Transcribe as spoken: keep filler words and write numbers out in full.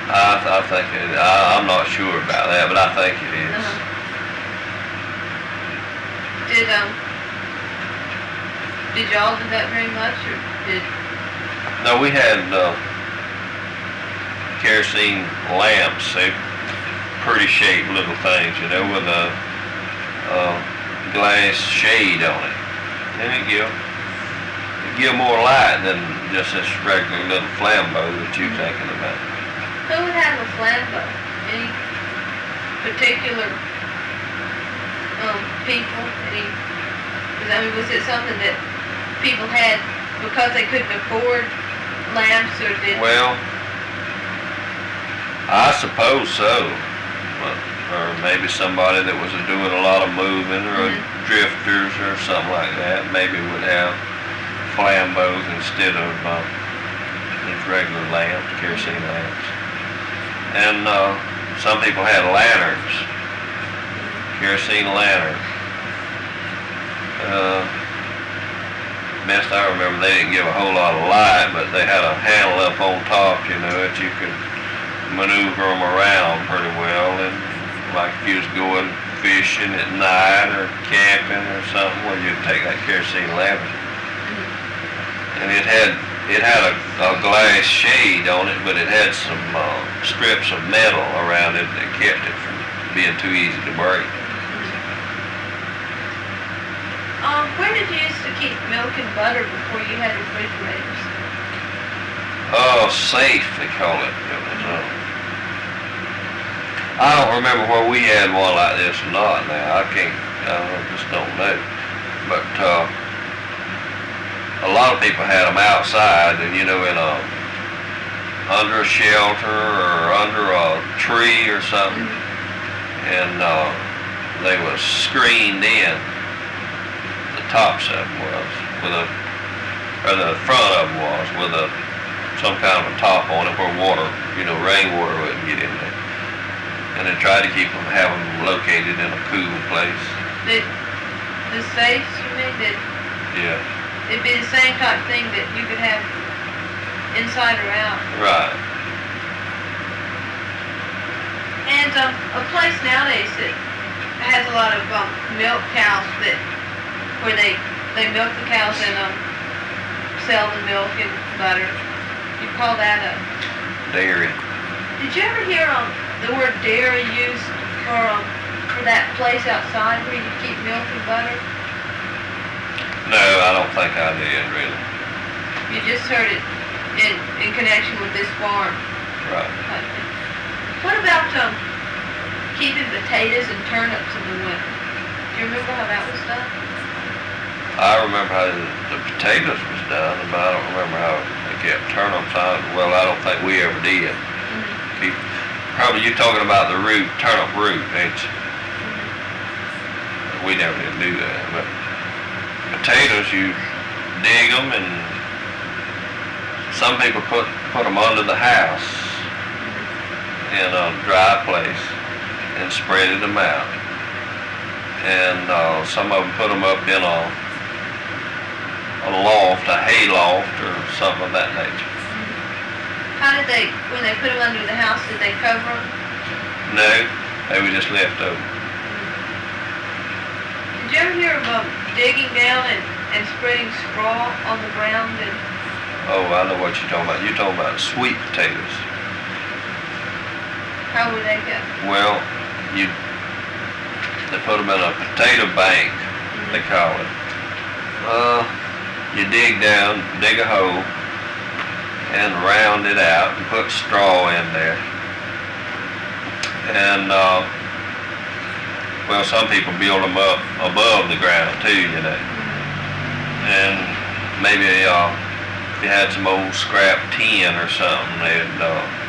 I, I think it, I, I'm not sure about that, but I think it is. Uh-huh. Did, um, did y'all do that very much, or did? No, we had, uh, kerosene lamps, they pretty shaped little things, you know, with a, uh, glass shade on it. And it give, it give more light than just this regular little flambeau that you're thinking about. Who would have a flambeau? Any particular um, people? Any? Cause, I mean, was it something that people had because they couldn't afford lamps, or did? Well, I suppose so. Or maybe somebody that was doing a lot of moving, or Mm-hmm. drifters or something like that, maybe would have flambeaus instead of uh, these regular lamps, kerosene lamps. And uh, some people had lanterns, kerosene lanterns. Uh, best I remember, they didn't give a whole lot of light, but they had a handle up on top, you know, that you could maneuver them around pretty well. And like if you was going fishing at night or camping or something, well, you'd take that kerosene lantern. And it had it had a, a glass shade on it, but it had some uh, strips of metal around it that kept it from being too easy to break. Um, where did you used to keep milk and butter before you had refrigerators? Oh, safe, they call it. It was, uh, I don't remember where we had one like this or not now. I can't, I just don't know. But uh, a lot of people had them outside, and you know, in a under a shelter or under a tree or something, and uh, they was screened in. The tops of them was with a, or the front of them was with a some kind of a top on it where water, you know, rainwater wouldn't get in there. And they tried to keep them, have them located in a cool place. The, the safes, you mean, that Yeah. it'd be the same type thing that you could have inside or out. Right. And um, a place nowadays that has a lot of um, milk cows that, where they, they milk the cows and um, sell the milk and butter. You call that a Dairy. Did you ever hear um, the word dairy used for um, for that place outside where you keep milk and butter? No, I don't think I did, really. You just heard it in in connection with this farm. Right. type thing. What about um, keeping potatoes and turnips in the winter? Do you remember how that was done? I remember how the, the potatoes was done, but I don't remember how they kept turnips on. Well, I don't think we ever did. Mm-hmm. Keep, probably you're talking about the root, turnip root, ain't you? We never did do that, but potatoes, you dig them, and some people put put them under the house in a dry place and spreaded them out. And uh, some of them put them up in a, a loft, a hay loft, or something of that nature. How did they, when they put them under the house, did they cover them? No, they were just left over. Did you ever hear of um, digging down and, and spreading straw on the ground? And Oh, I know what you're talking about. You're talking about sweet potatoes. how would they go? Well, you they put them in a potato bank, they call it. Uh, you dig down, dig a hole, and round it out and put straw in there. And uh, well, some people build them up above the ground too, you know. And maybe uh, if you had some old scrap tin or something, they'd uh,